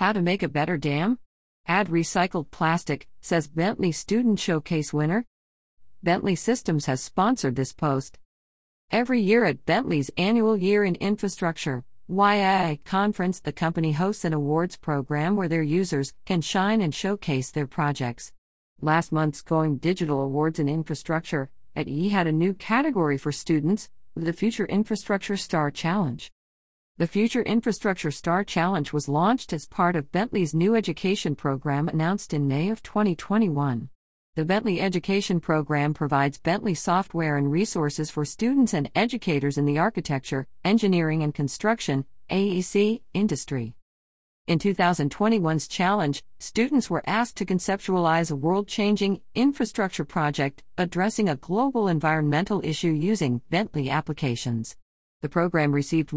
How to make a better dam? Add recycled plastic, says Bentley Student Showcase winner. Bentley Systems has sponsored this post. Every year at Bentley's annual Year in Infrastructure (YII) conference, the company hosts an awards program where their users can shine and showcase their projects. Last month's Going Digital Awards in Infrastructure at YII had a new category for students, with the Future Infrastructure Star Challenge. The Future Infrastructure Star Challenge was launched as part of Bentley's new education program announced in May of 2021. The Bentley Education Program provides Bentley software and resources for students and educators in the architecture, engineering and construction (AEC) industry. In 2021's challenge, students were asked to conceptualize a world-changing infrastructure project addressing a global environmental issue using Bentley applications. The program received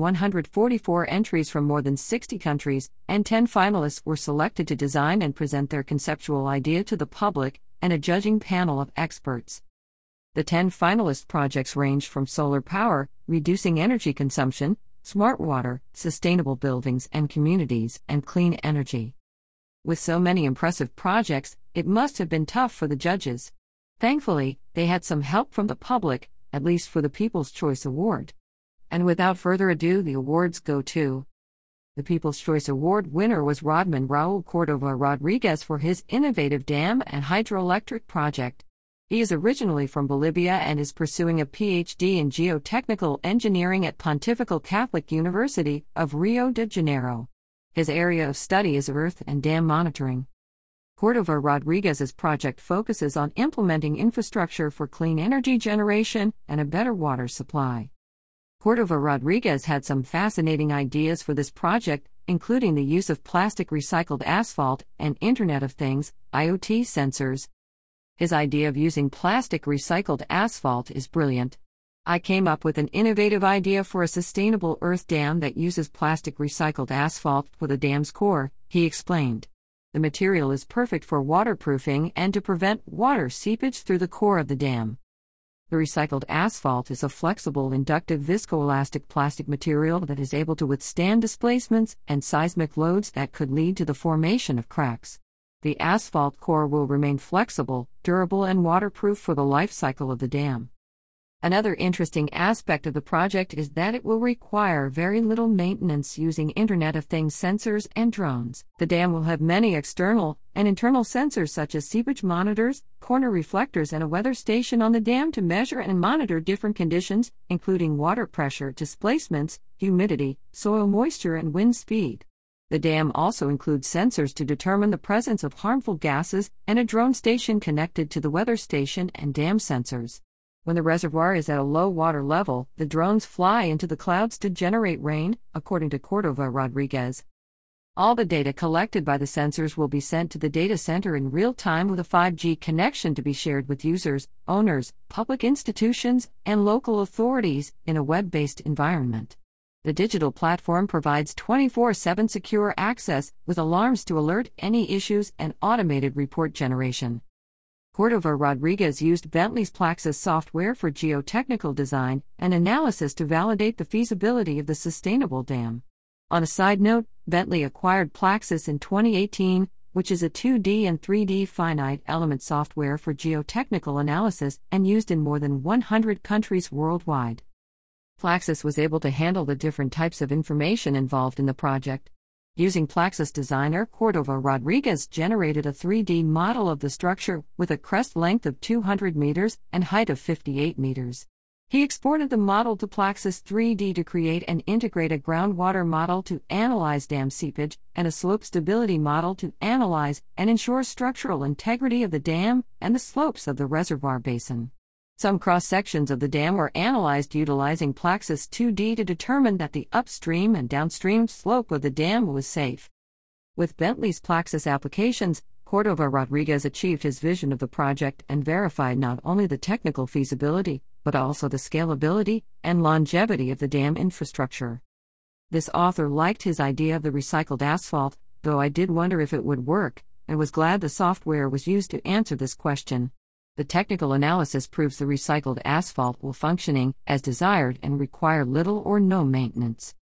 144 entries from more than 60 countries, and 10 finalists were selected to design and present their conceptual idea to the public and a judging panel of experts. The 10 finalist projects ranged from solar power, reducing energy consumption, smart water, sustainable buildings and communities, and clean energy. With so many impressive projects, it must have been tough for the judges. Thankfully, they had some help from the public, at least for the People's Choice Award. And without further ado, the awards go to. The People's Choice Award winner was Rodman Raul Cordova Rodriguez for his innovative dam and hydroelectric project. He is originally from Bolivia and is pursuing a PhD in geotechnical engineering at Pontifical Catholic University of Rio de Janeiro. His area of study is earth and dam monitoring. Cordova Rodriguez's project focuses on implementing infrastructure for clean energy generation and a better water supply. Cordova Rodriguez had some fascinating ideas for this project, including the use of plastic recycled asphalt and Internet of Things, IoT sensors. His idea of using plastic recycled asphalt is brilliant. I came up with an innovative idea for a sustainable earth dam that uses plastic recycled asphalt for the dam's core, he explained. The material is perfect for waterproofing and to prevent water seepage through the core of the dam. The recycled asphalt is a flexible inductive viscoelastic plastic material that is able to withstand displacements and seismic loads that could lead to the formation of cracks. The asphalt core will remain flexible, durable and waterproof for the life cycle of the dam. Another interesting aspect of the project is that it will require very little maintenance using Internet of Things sensors and drones. The dam will have many external and internal sensors such as seepage monitors, corner reflectors and a weather station on the dam to measure and monitor different conditions, including water pressure, displacements, humidity, soil moisture and wind speed. The dam also includes sensors to determine the presence of harmful gases and a drone station connected to the weather station and dam sensors. When the reservoir is at a low water level, the drones fly into the clouds to generate rain, according to Cordova Rodriguez. All the data collected by the sensors will be sent to the data center in real time with a 5G connection to be shared with users, owners, public institutions, and local authorities in a web-based environment. The digital platform provides 24/7 secure access, with alarms to alert any issues and automated report generation. Cordova Rodriguez used Bentley's Plaxis software for geotechnical design and analysis to validate the feasibility of the sustainable dam. On a side note, Bentley acquired Plaxis in 2018, which is a 2D and 3D finite element software for geotechnical analysis and used in more than 100 countries worldwide. Plaxis was able to handle the different types of information involved in the project. Using Plaxis Designer, Cordova Rodriguez generated a 3D model of the structure with a crest length of 200 meters and height of 58 meters. He exported the model to Plaxis 3D to create and integrate a groundwater model to analyze dam seepage and a slope stability model to analyze and ensure structural integrity of the dam and the slopes of the reservoir basin. Some cross-sections of the dam were analyzed utilizing Plaxis 2D to determine that the upstream and downstream slope of the dam was safe. With Bentley's Plaxis applications, Cordova Rodriguez achieved his vision of the project and verified not only the technical feasibility, but also the scalability and longevity of the dam infrastructure. This author liked his idea of the recycled asphalt, though I did wonder if it would work, and was glad the software was used to answer this question. The technical analysis proves the recycled asphalt will functioning as desired and require little or no maintenance.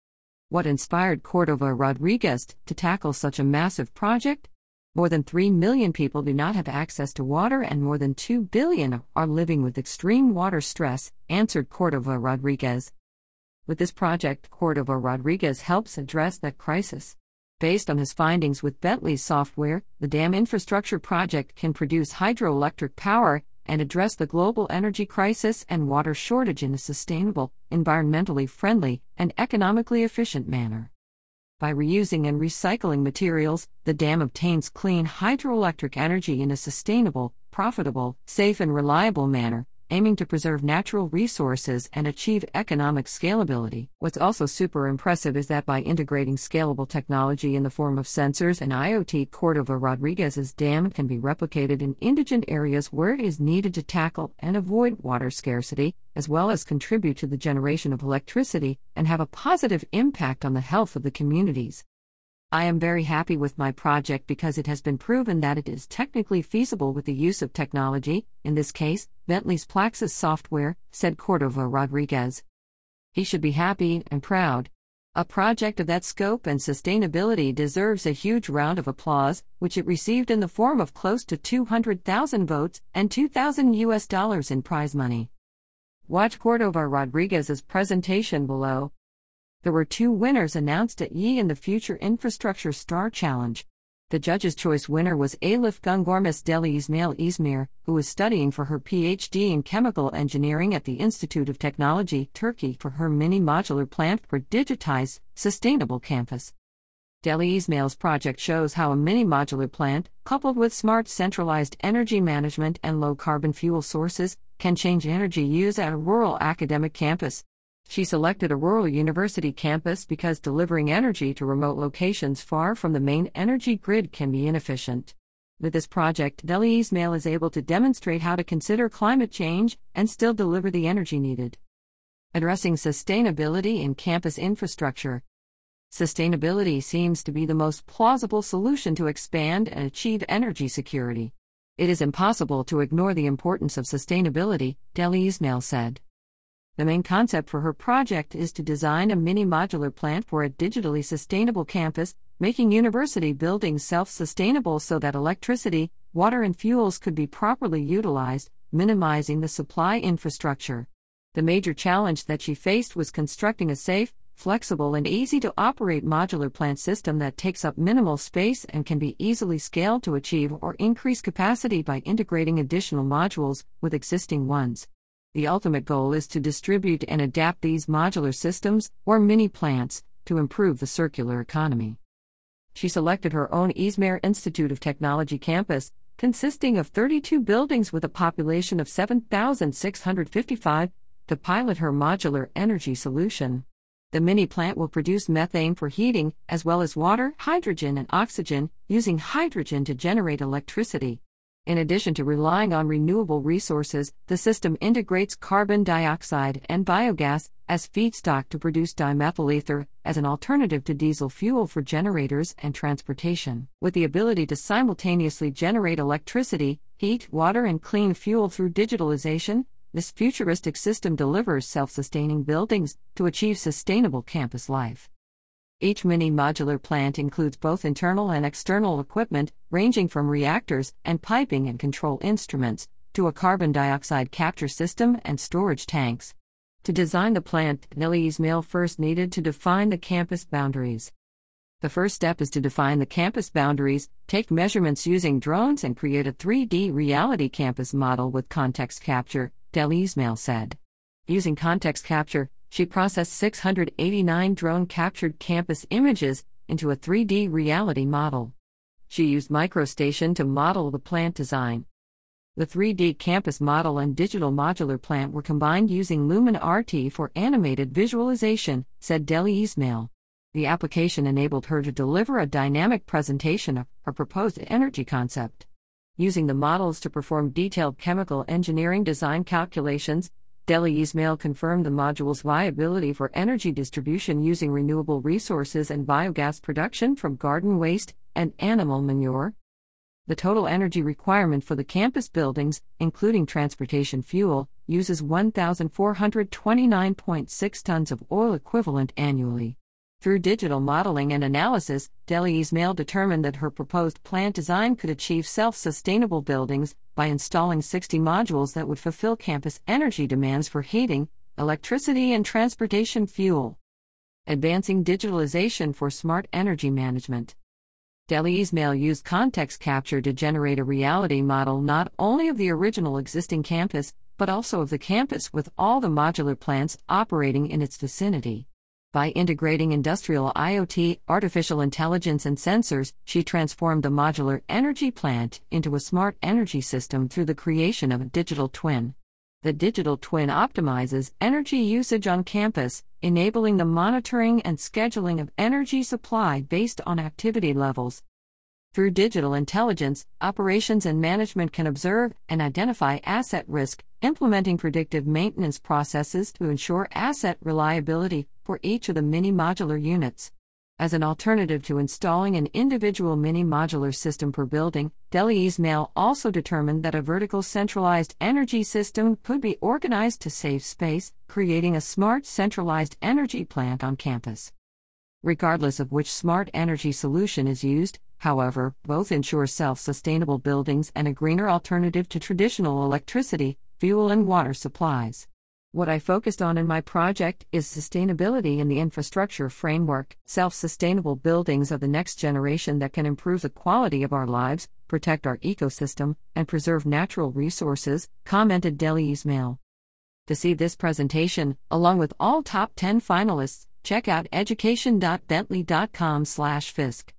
What inspired Cordova Rodriguez to tackle such a massive project? More than 3 million people do not have access to water, and more than 2 billion are living with extreme water stress, answered Cordova Rodriguez. With this project, Cordova Rodriguez helps address that crisis. Based on his findings with Bentley's software, the dam infrastructure project can produce hydroelectric power and address the global energy crisis and water shortage in a sustainable, environmentally friendly, and economically efficient manner. By reusing and recycling materials, the dam obtains clean hydroelectric energy in a sustainable, profitable, safe, and reliable manner, aiming to preserve natural resources and achieve economic scalability. What's also super impressive is that by integrating scalable technology in the form of sensors and IoT, Cordova Rodriguez's dam can be replicated in indigent areas where it is needed to tackle and avoid water scarcity, as well as contribute to the generation of electricity and have a positive impact on the health of the communities. I am very happy with my project because it has been proven that it is technically feasible with the use of technology, in this case, Bentley's Plaxis software, said Cordova Rodriguez. He should be happy and proud. A project of that scope and sustainability deserves a huge round of applause, which it received in the form of close to 200,000 votes and $2,000 in prize money. Watch Cordova Rodriguez's presentation below. There were 2 winners announced at YE in the Future Infrastructure Star Challenge. The judge's choice winner was Elif Gungormis Deli Ismail Izmir, who is studying for her PhD in chemical engineering at the Institute of Technology, Turkey, for her mini-modular plant for digitized, sustainable campus. Deli Ismail's project shows how a mini-modular plant, coupled with smart centralized energy management and low-carbon fuel sources, can change energy use at a rural academic campus. She selected a rural university campus because delivering energy to remote locations far from the main energy grid can be inefficient. With this project, Deli Ismail is able to demonstrate how to consider climate change and still deliver the energy needed. Addressing sustainability in campus infrastructure. Sustainability seems to be the most plausible solution to expand and achieve energy security. It is impossible to ignore the importance of sustainability, Deli Ismail said. The main concept for her project is to design a mini-modular plant for a digitally sustainable campus, making university buildings self-sustainable so that electricity, water, and fuels could be properly utilized, minimizing the supply infrastructure. The major challenge that she faced was constructing a safe, flexible, and easy-to-operate modular plant system that takes up minimal space and can be easily scaled to achieve or increase capacity by integrating additional modules with existing ones. The ultimate goal is to distribute and adapt these modular systems, or mini plants, to improve the circular economy. She selected her own Izmir Institute of Technology campus, consisting of 32 buildings with a population of 7,655, to pilot her modular energy solution. The mini plant will produce methane for heating, as well as water, hydrogen, and oxygen, using hydrogen to generate electricity. In addition to relying on renewable resources, the system integrates carbon dioxide and biogas as feedstock to produce dimethyl ether as an alternative to diesel fuel for generators and transportation. With the ability to simultaneously generate electricity, heat, water, and clean fuel through digitalization, this futuristic system delivers self-sustaining buildings to achieve sustainable campus life. Each mini-modular plant includes both internal and external equipment, ranging from reactors and piping and control instruments, to a carbon dioxide capture system and storage tanks. To design the plant, Deli Ismail first needed to define the campus boundaries. The first step is to define the campus boundaries, take measurements using drones, and create a 3D reality campus model with context capture, Deli Ismail said. Using context capture, she processed 689 drone-captured campus images into a 3D reality model. She used MicroStation to model the plant design. The 3D campus model and digital modular plant were combined using Lumen RT for animated visualization, said Deli Ismail. The application enabled her to deliver a dynamic presentation of her proposed energy concept. Using the models to perform detailed chemical engineering design calculations, Deli Ismail confirmed the module's viability for energy distribution using renewable resources and biogas production from garden waste and animal manure. The total energy requirement for the campus buildings, including transportation fuel, uses 1,429.6 tons of oil equivalent annually. Through digital modeling and analysis, Delhi Ismail determined that her proposed plant design could achieve self-sustainable buildings by installing 60 modules that would fulfill campus energy demands for heating, electricity, and transportation fuel. Advancing digitalization for smart energy management. Delhi Ismail used context capture to generate a reality model not only of the original existing campus, but also of the campus with all the modular plants operating in its vicinity. By integrating industrial IoT, artificial intelligence, and sensors, she transformed the modular energy plant into a smart energy system through the creation of a digital twin. The digital twin optimizes energy usage on campus, enabling the monitoring and scheduling of energy supply based on activity levels. Through digital intelligence, operations and management can observe and identify asset risk, implementing predictive maintenance processes to ensure asset reliability for each of the mini-modular units. As an alternative to installing an individual mini-modular system per building, Delhi Ismail also determined that a vertical centralized energy system could be organized to save space, creating a smart centralized energy plant on campus. Regardless of which smart energy solution is used, however, both ensure self-sustainable buildings and a greener alternative to traditional electricity, fuel, and water supplies. What I focused on in my project is sustainability in the infrastructure framework, self-sustainable buildings of the next generation that can improve the quality of our lives, protect our ecosystem, and preserve natural resources, commented Delhi Ismail. To see this presentation, along with all top 10 finalists, check out education.bentley.com/fisc.